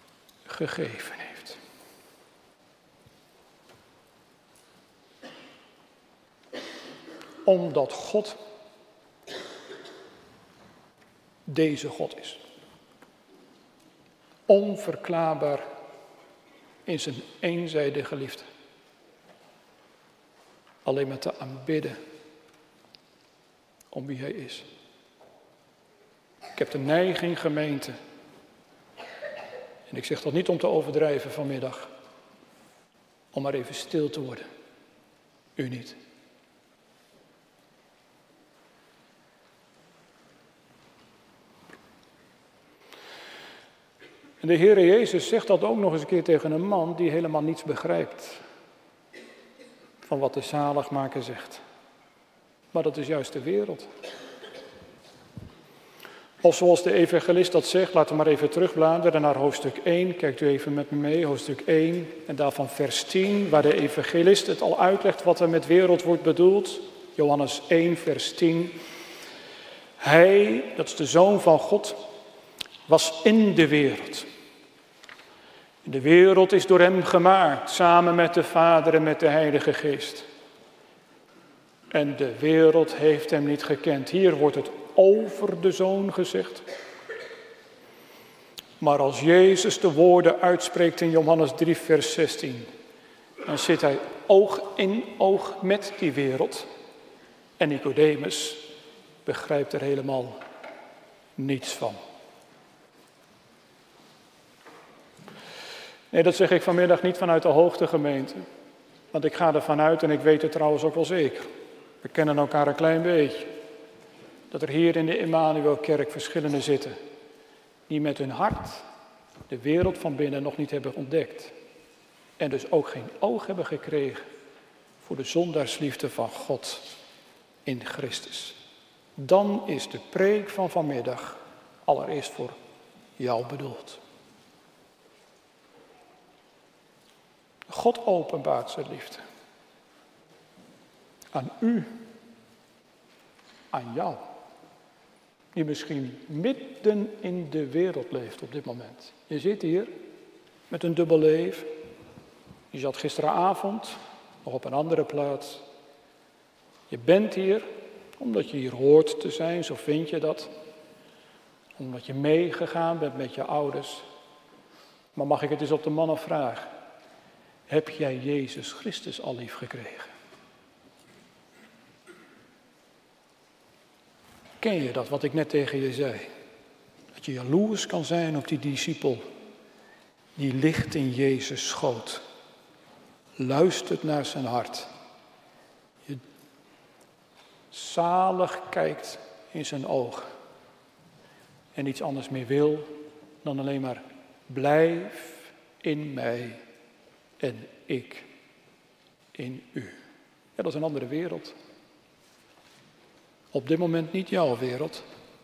gegeven heeft. omdat God deze God is. Onverklaarbaar in zijn eenzijdige liefde. Alleen maar te aanbidden om wie hij is. Ik heb de neiging, gemeente, en ik zeg dat niet om te overdrijven vanmiddag, om maar even stil te worden. U niet. En de Heere Jezus zegt dat ook nog eens een keer tegen een man die helemaal niets begrijpt van wat de zaligmaker zegt. Maar dat is juist de wereld. Of zoals de evangelist dat zegt, laten we maar even terugbladeren naar hoofdstuk 1. Kijkt u even met me mee, hoofdstuk 1 en daarvan vers 10, waar de evangelist het al uitlegt wat er met wereld wordt bedoeld. Johannes 1 vers 10. Hij, dat is de Zoon van God, was in de wereld. De wereld is door hem gemaakt, samen met de Vader en met de Heilige Geest. En de wereld heeft hem niet gekend. Hier wordt het over de Zoon gezegd. Maar als Jezus de woorden uitspreekt in Johannes 3 vers 16, dan zit hij oog in oog met die wereld. En Nicodemus begrijpt er helemaal niets van. Nee, dat zeg ik vanmiddag niet vanuit de hoogte, gemeente. Want ik ga ervan uit, en ik weet het trouwens ook wel zeker. We kennen elkaar een klein beetje. Dat er hier in de Emmanuelkerk verschillenden zitten. Die met hun hart de wereld van binnen nog niet hebben ontdekt. En dus ook geen oog hebben gekregen voor de zondaarsliefde van God in Christus. Dan is de preek van vanmiddag allereerst voor jou bedoeld. God openbaart zijn liefde. Aan u. Aan jou. Die misschien midden in de wereld leeft op dit moment. Je zit hier met een dubbel leven. Je zat gisteravond nog op een andere plaats. Je bent hier omdat je hier hoort te zijn, zo vind je dat. Omdat je meegegaan bent met je ouders. Maar mag ik het eens op de mannen vragen? Heb jij Jezus Christus al lief gekregen? Ken je dat, wat ik net tegen je zei? Dat je jaloers kan zijn op die discipel. Die ligt in Jezus' schoot. Luistert naar zijn hart. Je zalig kijkt in zijn ogen. En niets anders meer wil dan alleen maar blijf in mij en ik in u. Ja, dat is een andere wereld. Op dit moment niet jouw wereld,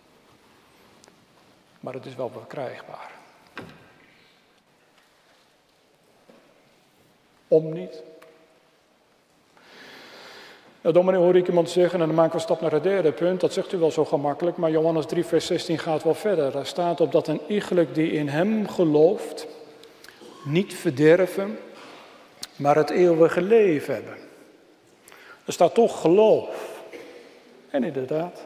maar het is wel verkrijgbaar. Om niet. Nou, dominee hoor ik iemand zeggen, en dan maken we een stap naar het derde punt, dat zegt u wel zo gemakkelijk, maar Johannes 3 vers 16 gaat wel verder. Daar staat op dat een iegelijk die in hem gelooft, niet verderven, maar het eeuwige leven hebben. Er staat toch geloof. En inderdaad,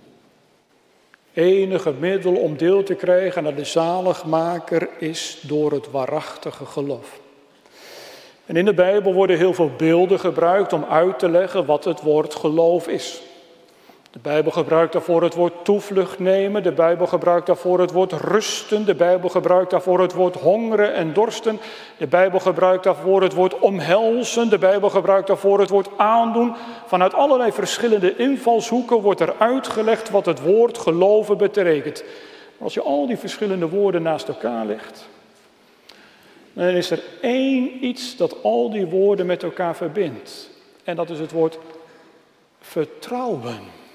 enige middel om deel te krijgen aan de zaligmaker is door het waarachtige geloof. En in de Bijbel worden heel veel beelden gebruikt om uit te leggen wat het woord geloof is. De Bijbel gebruikt daarvoor het woord toevlucht nemen. De Bijbel gebruikt daarvoor het woord rusten. De Bijbel gebruikt daarvoor het woord hongeren en dorsten. De Bijbel gebruikt daarvoor het woord omhelzen. De Bijbel gebruikt daarvoor het woord aandoen. Vanuit allerlei verschillende invalshoeken wordt er uitgelegd wat het woord geloven betekent. Als je al die verschillende woorden naast elkaar legt, dan is er één iets dat al die woorden met elkaar verbindt. En dat is het woord vertrouwen.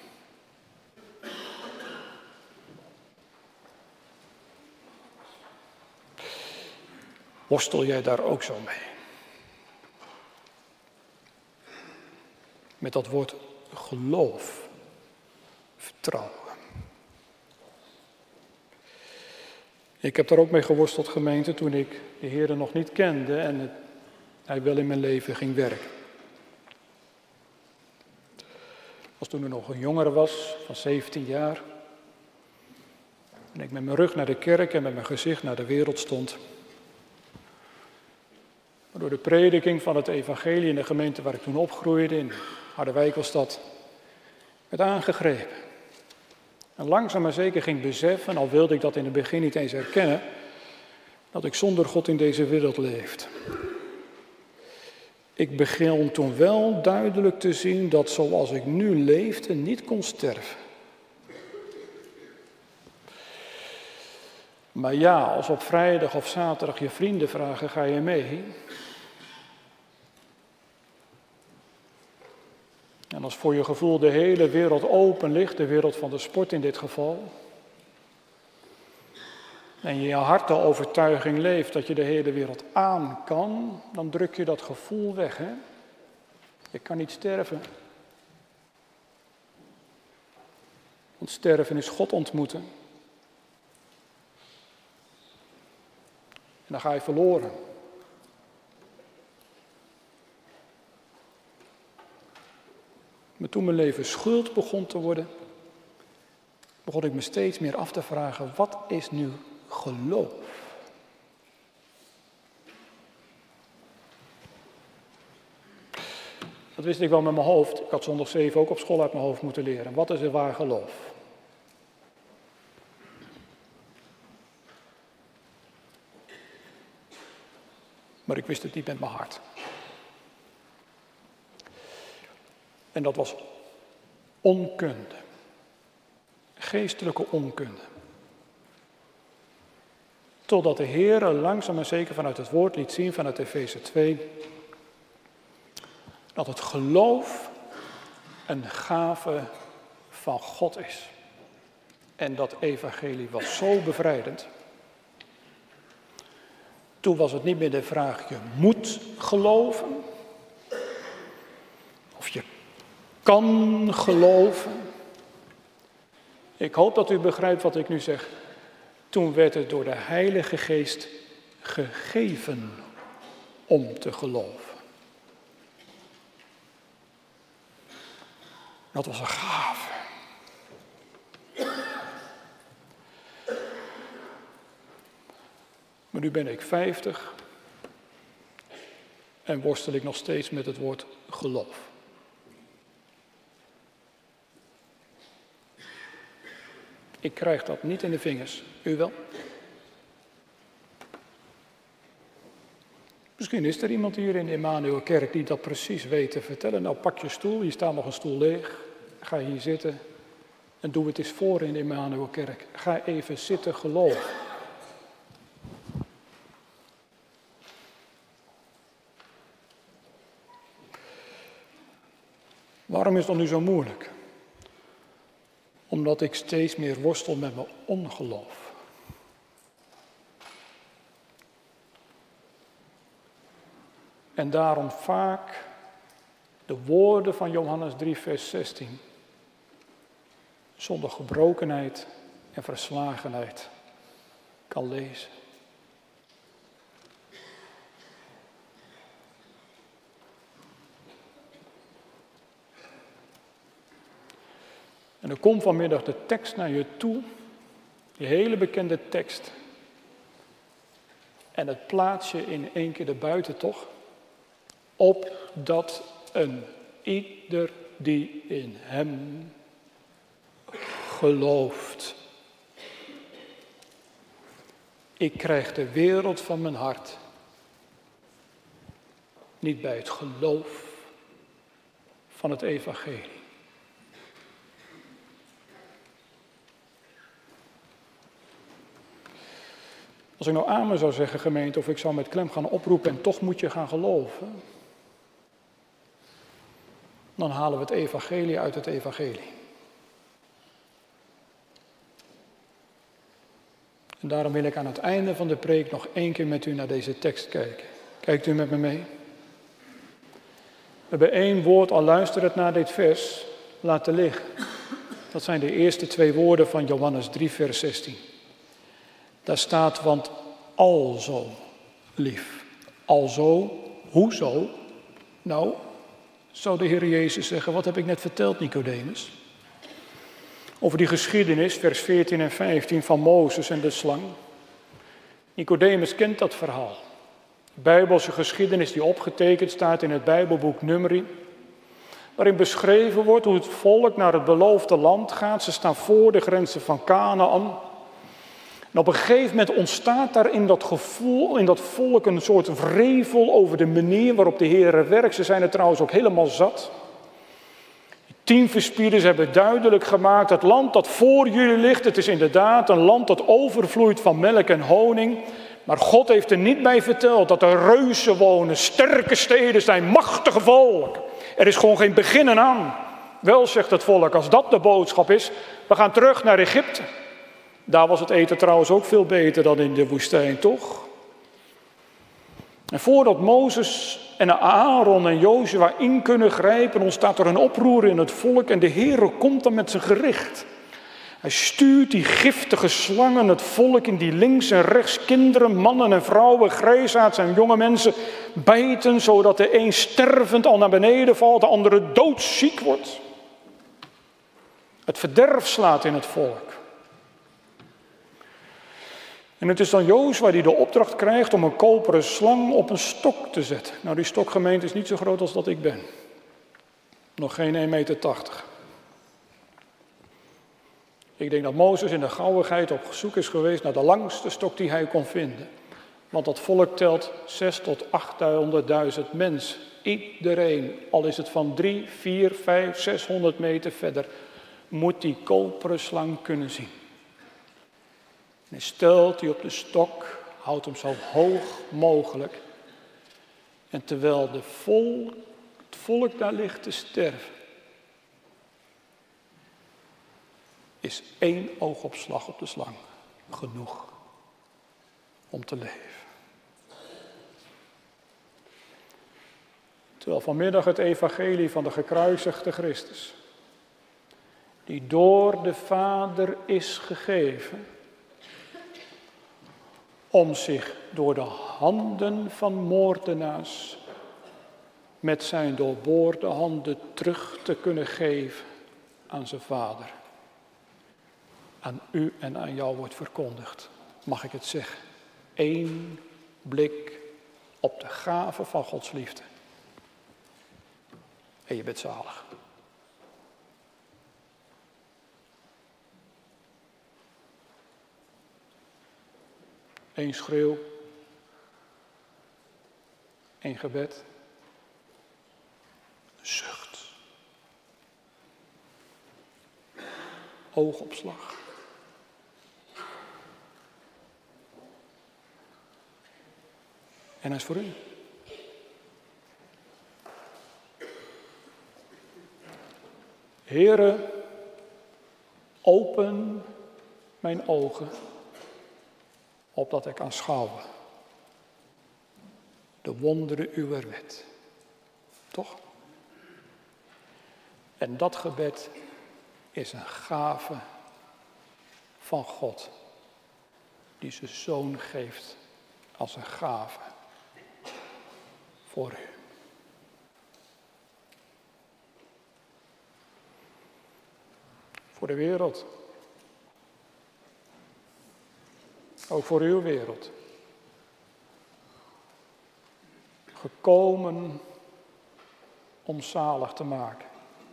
Worstel jij daar ook zo mee? Met dat woord geloof, vertrouwen. Ik heb daar ook mee geworsteld, gemeente, toen ik de Heere nog niet kende en hij wel in mijn leven ging werken. was toen ik nog een jongere was, van 17 jaar. En ik met mijn rug naar de kerk en met mijn gezicht naar de wereld stond. Maar door de prediking van het evangelie in de gemeente waar ik toen opgroeide, in Harderwijk was dat, werd aangegrepen. En langzaam maar zeker ging beseffen, al wilde ik dat in het begin niet eens herkennen, dat ik zonder God in deze wereld leefde. Ik begon toen wel duidelijk te zien dat zoals ik nu leefde niet kon sterven. Maar ja, als op vrijdag of zaterdag je vrienden vragen, ga je mee? En als voor je gevoel de hele wereld open ligt, de wereld van de sport in dit geval, en je hart de overtuiging leeft dat je de hele wereld aan kan, dan druk je dat gevoel weg, hè? Je kan niet sterven. Want sterven is God ontmoeten. En dan ga je verloren. Maar toen mijn leven schuld begon te worden, begon ik me steeds meer af te vragen, wat is nu geloof? Dat wist ik wel met mijn hoofd. Ik had zondag 7 ook op school uit mijn hoofd moeten leren. Wat is er waar geloof? Maar ik wist het niet met mijn hart. En dat was onkunde. Geestelijke onkunde. Totdat de Heer langzaam en zeker vanuit het woord liet zien, vanuit Efeze 2, dat het geloof een gave van God is. En dat evangelie was zo bevrijdend. Toen was het niet meer de vraag, je moet geloven. Of je kan geloven. Ik hoop dat u begrijpt wat ik nu zeg. Toen werd het door de Heilige Geest gegeven om te geloven. Dat was een gave. Maar nu ben ik 50 en worstel ik nog steeds met het woord geloof. Ik krijg dat niet in de vingers. U wel? Misschien is er iemand hier in de Emmanuelkerk die dat precies weet te vertellen. Nou, pak je stoel, hier staat nog een stoel leeg. Ga hier zitten en doe het eens voor in de Emmanuelkerk. Ga even zitten geloven. Waarom is dat nu zo moeilijk? Omdat ik steeds meer worstel met mijn ongeloof. En daarom vaak de woorden van Johannes 3, vers 16 zonder gebrokenheid en verslagenheid kan lezen. En er komt vanmiddag de tekst naar je toe, die hele bekende tekst. En het plaats je in één keer erbuiten, toch? Opdat een ieder die in hem gelooft. Ik krijg de wereld van mijn hart. Niet bij het geloof van het evangelie. Als ik nou amen zou zeggen, gemeente, of ik zou met klem gaan oproepen en toch moet je gaan geloven, dan halen we het evangelie uit het evangelie. En daarom wil ik aan het einde van de preek nog 1 keer met u naar deze tekst kijken. Kijkt u met me mee? We hebben 1 woord, al luisterend naar dit vers, laten liggen. Dat zijn de eerste 2 woorden van Johannes 3, vers 16. Daar staat, want alzo lief. Alzo, hoezo? Nou, zou de Heer Jezus zeggen, wat heb ik net verteld, Nicodemus? Over die geschiedenis, vers 14 en 15 van Mozes en de slang. Nicodemus kent dat verhaal. De Bijbelse geschiedenis die opgetekend staat in het Bijbelboek Numeri. Waarin beschreven wordt hoe het volk naar het beloofde land gaat. Ze staan voor de grenzen van Kanaän. En op een gegeven moment ontstaat daar in dat gevoel, in dat volk een soort wrevel over de manier waarop de Heer werkt. Ze zijn er trouwens ook helemaal zat. De 10 verspieders hebben duidelijk gemaakt, het land dat voor jullie ligt, het is inderdaad een land dat overvloeit van melk en honing. Maar God heeft er niet bij verteld dat er reuzen wonen, sterke steden zijn, machtige volk. Er is gewoon geen beginnen aan. Wel, zegt het volk, als dat de boodschap is, we gaan terug naar Egypte. Daar was het eten trouwens ook veel beter dan in de woestijn, toch? En voordat Mozes en Aaron en Jozua in kunnen grijpen, ontstaat er een oproer in het volk en de Heere komt dan met zijn gericht. Hij stuurt die giftige slangen het volk in die links en rechts kinderen, mannen en vrouwen, grijsaards en jonge mensen bijten, zodat de een stervend al naar beneden valt, de andere doodziek wordt. Het verderf slaat in het volk. En het is dan Jozua die de opdracht krijgt om een koperen slang op een stok te zetten. Nou, die stokgemeente is niet zo groot als dat ik ben. Nog geen 1,80 meter. Ik denk dat Mozes in de gauwigheid op zoek is geweest naar de langste stok die hij kon vinden. Want dat volk telt 600.000 tot 800.000 mensen. Iedereen, al is het van 3, 4, 5, 600 meter verder, moet die koperen slang kunnen zien. En hij stelt die op de stok, houdt hem zo hoog mogelijk. En terwijl het volk daar ligt te sterven, is 1 oogopslag op de slang genoeg om te leven. Terwijl vanmiddag het evangelie van de gekruisigde Christus, die door de Vader is gegeven, om zich door de handen van moordenaars met zijn doorboorde handen terug te kunnen geven aan zijn Vader. Aan u en aan jou wordt verkondigd, mag ik het zeggen. 1 blik op de gave van Gods liefde. En je bent zalig. Eén schreeuw, 1 gebed, een zucht, oogopslag. En hij is voor u. Heere, open mijn ogen, opdat ik aanschouwen de wonderen uwer wet. Toch? En dat gebed is een gave van God, die zijn zoon geeft als een gave voor u. Voor de wereld. Ook voor uw wereld. Gekomen om zalig te maken.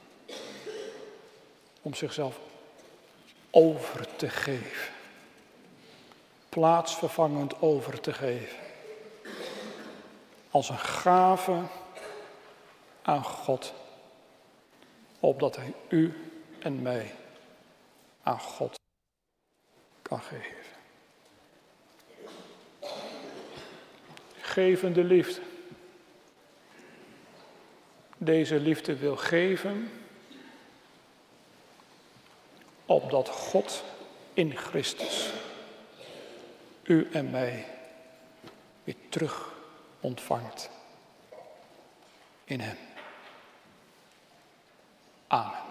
Om zichzelf over te geven. Plaatsvervangend over te geven. Als een gave aan God. Opdat hij u en mij aan God kan geven. Gevende liefde. Deze liefde wil geven, opdat God in Christus u en mij weer terug ontvangt in hem. Amen.